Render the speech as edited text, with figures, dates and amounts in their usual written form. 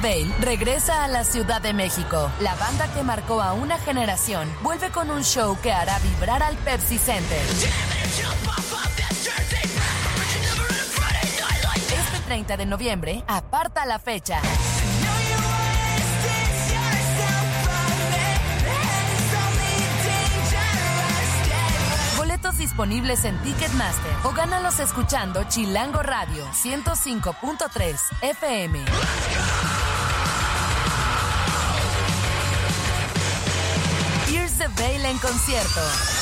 Veil regresa a la Ciudad de México. La banda que marcó a una generación vuelve con un show que hará vibrar al Pepsi Center. Este 30 de noviembre, aparta la fecha. Boletos disponibles en Ticketmaster o gánalos escuchando Chilango Radio 105.3 FM. Here's the Veil en concierto.